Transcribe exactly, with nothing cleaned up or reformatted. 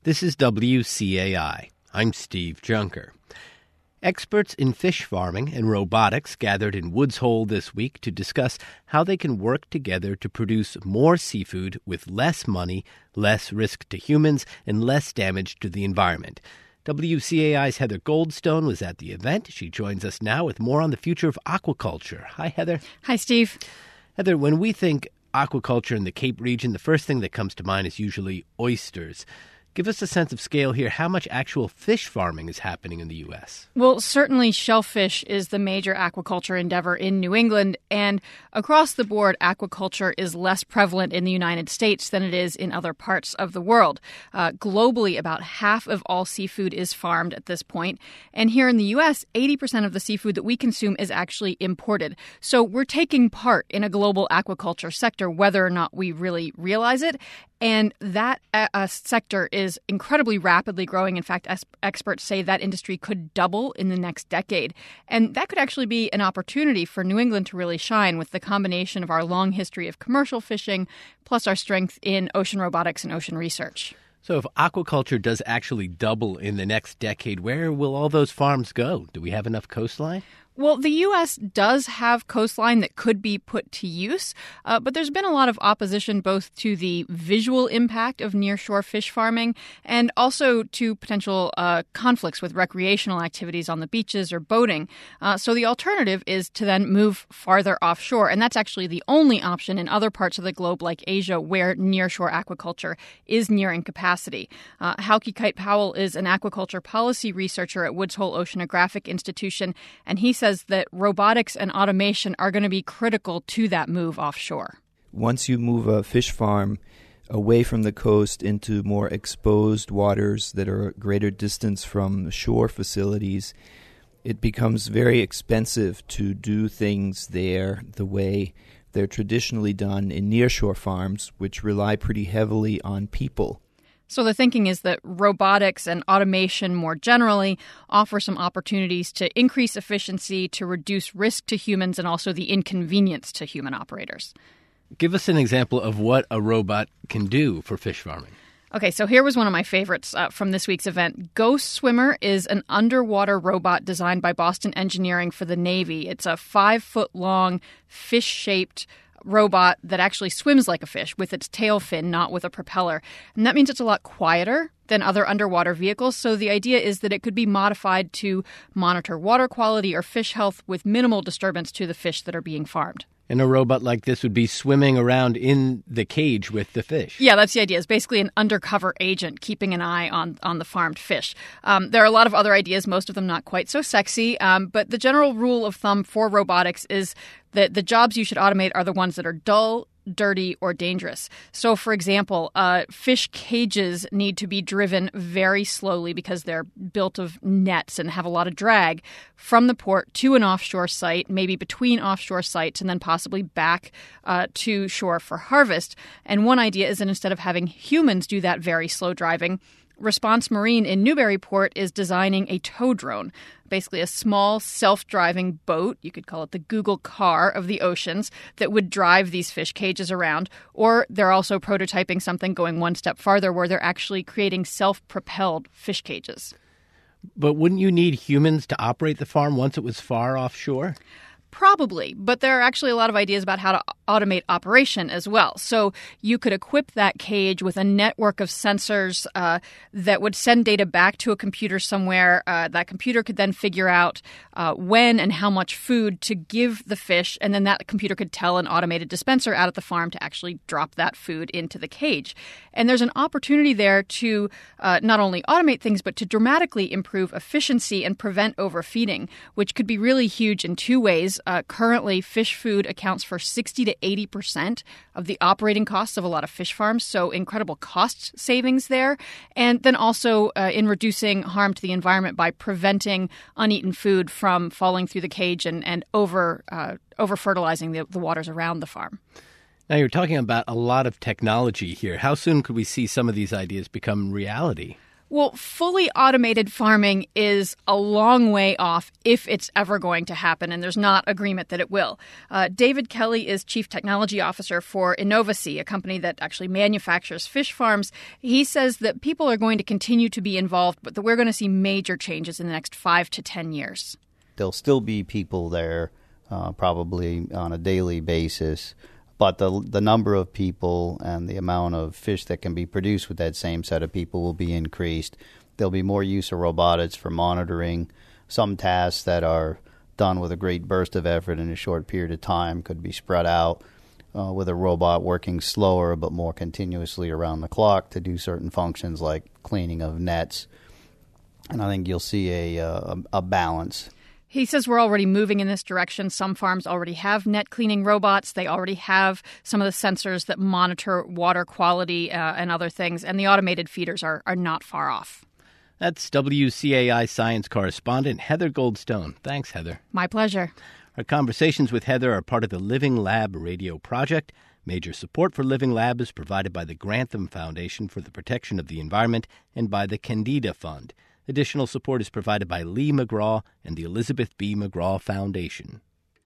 This is W C A I. I'm Steve Junker. Experts in fish farming and robotics gathered in Woods Hole this week to discuss how they can work together to produce more seafood with less money, less risk to humans, and less damage to the environment. W C A I's Heather Goldstone was at the event. She joins us now with more on the future of aquaculture. Hi, Heather. Hi, Steve. Heather, when we think aquaculture in the Cape region, the first thing that comes to mind is usually oysters. Give us a sense of scale here. How much actual fish farming is happening in the U S? Well, certainly shellfish is the major aquaculture endeavor in New England, and across the board, aquaculture is less prevalent in the United States than it is in other parts of the world. Uh, globally, about half of all seafood is farmed at this point, and here in the U S, eighty percent of the seafood that we consume is actually imported. So we're taking part in a global aquaculture sector, whether or not we really realize it. And that uh, sector is incredibly rapidly growing. In fact, es- experts say that industry could double in the next decade. And that could actually be an opportunity for New England to really shine with the combination of our long history of commercial fishing plus our strength in ocean robotics and ocean research. So if aquaculture does actually double in the next decade, where will all those farms go? Do we have enough coastline? Well, the U S does have coastline that could be put to use, uh, but there's been a lot of opposition both to the visual impact of nearshore fish farming and also to potential uh, conflicts with recreational activities on the beaches or boating. Uh, so the alternative is to then move farther offshore, and that's actually the only option in other parts of the globe like Asia where nearshore aquaculture is nearing capacity. Uh, Hauke Kite Powell is an aquaculture policy researcher at Woods Hole Oceanographic Institution, and he says says that robotics and automation are going to be critical to that move offshore. Once you move a fish farm away from the coast into more exposed waters that are a greater distance from shore facilities, it becomes very expensive to do things there the way they're traditionally done in nearshore farms, which rely pretty heavily on people. So the thinking is that robotics and automation more generally offer some opportunities to increase efficiency, to reduce risk to humans, and also the inconvenience to human operators. Give us an example of what a robot can do for fish farming. Okay, so here was one of my favorites uh, from this week's event. Ghost Swimmer is an underwater robot designed by Boston Engineering for the Navy. It's a five-foot-long, fish-shaped robot that actually swims like a fish with its tail fin, not with a propeller. And that means it's a lot quieter than other underwater vehicles. So the idea is that it could be modified to monitor water quality or fish health with minimal disturbance to the fish that are being farmed. And a robot like this would be swimming around in the cage with the fish. Yeah, that's the idea. It's basically an undercover agent keeping an eye on, on the farmed fish. Um, there are a lot of other ideas, most of them not quite so sexy. Um, but the general rule of thumb for robotics is that the jobs you should automate are the ones that are dull, dirty, or dangerous. So, for example, uh, fish cages need to be driven very slowly because they're built of nets and have a lot of drag from the port to an offshore site, maybe between offshore sites, and then possibly back uh, to shore for harvest. And one idea is that instead of having humans do that very slow driving, Response Marine in Newburyport is designing a tow drone, basically a small self-driving boat, you could call it the Google car of the oceans, that would drive these fish cages around. Or they're also prototyping something going one step farther where they're actually creating self-propelled fish cages. But wouldn't you need humans to operate the farm once it was far offshore? Probably, but there are actually a lot of ideas about how to automate operation as well. So you could equip that cage with a network of sensors uh, that would send data back to a computer somewhere. Uh, that computer could then figure out uh, when and how much food to give the fish, and then that computer could tell an automated dispenser out at the farm to actually drop that food into the cage. And there's an opportunity there to uh, not only automate things, but to dramatically improve efficiency and prevent overfeeding, which could be really huge in two ways. Uh, currently, fish food accounts for sixty to eighty percent of the operating costs of a lot of fish farms, so incredible cost savings there. And then also uh, in reducing harm to the environment by preventing uneaten food from falling through the cage and, and over uh, over fertilizing the, the waters around the farm. Now, you're talking about a lot of technology here. How soon could we see some of these ideas become reality? Well, fully automated farming is a long way off if it's ever going to happen, and there's not agreement that it will. Uh, David Kelly is Chief Technology Officer for Innovasea, a company that actually manufactures fish farms. He says that people are going to continue to be involved, but that we're going to see major changes in the next five to ten years. There'll still be people there, uh, probably on a daily basis. But the the number of people and the amount of fish that can be produced with that same set of people will be increased. There'll be more use of robotics for monitoring. Some tasks that are done with a great burst of effort in a short period of time could be spread out uh, with a robot working slower but more continuously around the clock to do certain functions like cleaning of nets. And I think you'll see a, a, a balance. He says we're already moving in this direction. Some farms already have net cleaning robots. They already have some of the sensors that monitor water quality uh, and other things. And the automated feeders are, are not far off. That's W C A I science correspondent Heather Goldstone. Thanks, Heather. My pleasure. Our conversations with Heather are part of the Living Lab radio project. Major support for Living Lab is provided by the Grantham Foundation for the Protection of the Environment and by the Candida Fund. Additional support is provided by Lee McGraw and the Elizabeth B. McGraw Foundation.